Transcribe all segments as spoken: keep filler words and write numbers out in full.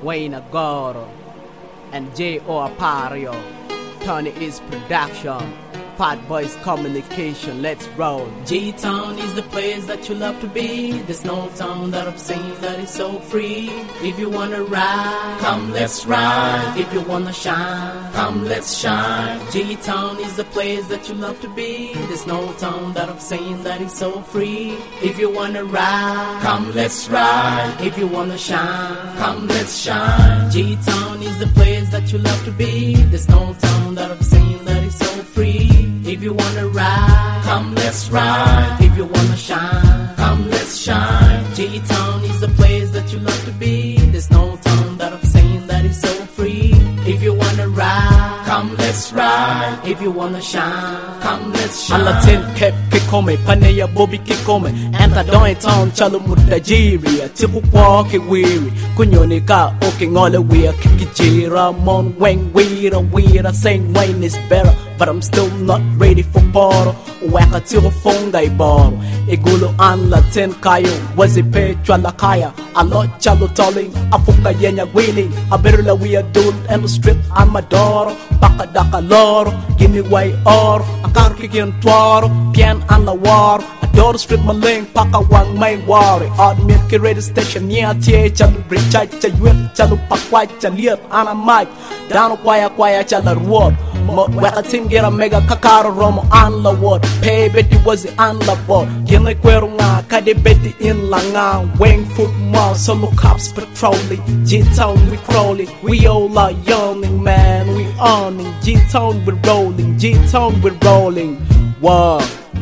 Wayne Agoro, and J O Apario. Tony is production. Fat Boys Communication, let's roll. G-Town is the place that you love to be. There's no town that I've seen that is so free. If you wanna ride, come let's ride. If you wanna shine, come let's shine. G-Town is the place that you love to be. There's no town that I've seen that is so free. If you wanna ride, come let's ride. If you wanna shine, come let's shine. G-Town is the place that you love to be. There's no town that I've seen that is so free. If you wanna ride, come let's ride. If you wanna shine, come let's shine. G-Town is the place that you love to be. There's no town that I've seen that is so free. If you wanna ride, come let's ride. If you wanna shine, come let's shine. Alla tin kep kikome, paneya bobi kikome. Anta doin town chalo mutajiri. Tiku kwa ke weary. Kunyoni ka oke ngole wea kikijira. Mon weng weira weira. Saying Wayne is better, but I'm still not ready for boro. Weka tiro fonga iboro. Igulu an la tin kayo. Wazi pe chwala kaya. A lot chalo tolling. Afuka yenya wheeling. A better la we are doing and the strip on my door. Baka daka loro. Give me way or. A car kicking twaro. Pian an la war. A door strip my link. Paka wang main worry. Odd milky radio station. Nia tie chalo brichai chayuel. Chalo pakwai chalier. Ana mic. Down kwaya kwaya chala reward. Weka team get a mega kakaro romo an la word. Pay betty was the an la board. Gile kwero nga kade betty in la nga. Wang foot mall solo cops patrolling. G-Town we crawling. We all are yawning man. We owning. G-Town we rolling. G-Town we rolling. Wow.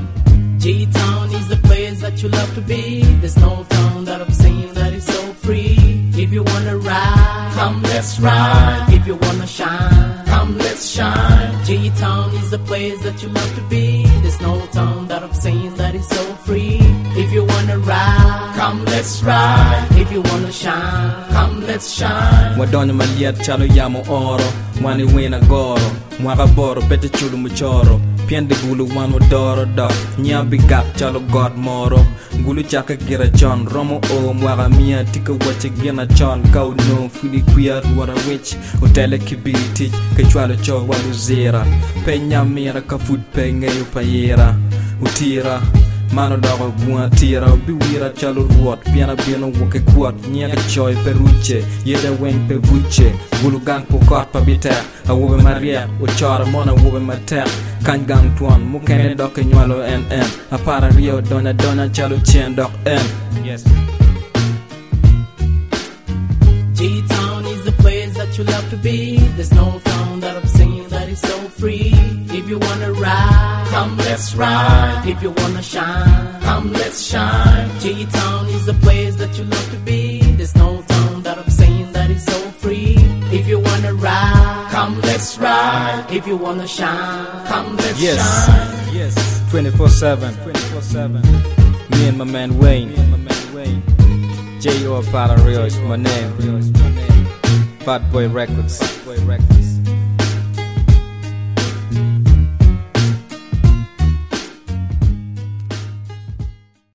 G-Town is the place that you love to be. There's no town that I've seen that is so free. If you wanna ride, come let's ride. If you wanna shine, come let's shine. G-Town is the place that you love to be. There's no town that I've seen that is so free. If you wanna ride, come let's ride. If you wanna shine, come let's shine. Wadonyo maliet chalo yamo oro. Wani Wayne Agoro. Mwaka boro pete chulu muchoro. Piende gulu wan wadoro do. Nya bigap chalo god moro. Gulu chaka gira chon. Romo o mwaka mia tika wache gina chon. Kau no fuli kuya wara wich. Hotele kibiti kachwalo cho walu zera. Penya mira ka food pe ngayo payera. Utira mano dago bua tira biwira chalo ruot piana biano woke kuat nyaka choy peruche yeda wen pe buche gulugan pokot pabita awobe maria uchara mona wobe mater kan gang tuan mukene dok nywalo en en apara rio dona dona chalo chen dok en. Yes. G-Town is the place that you love to be. There's no town that I've seen that is so free. If you wanna ride, come let's ride. If you wanna shine, come let's shine. G-Town is the place that you love to be. There's no town that I've seen that is so free. If you wanna ride, come let's ride. If you wanna shine, come let's yes. shine. Yes. twenty-four seven. twenty-four seven. Me and my man Wayne. Me and my man Wayne. J O Apario is my name. Fat Boy Records. Fat Boy Records.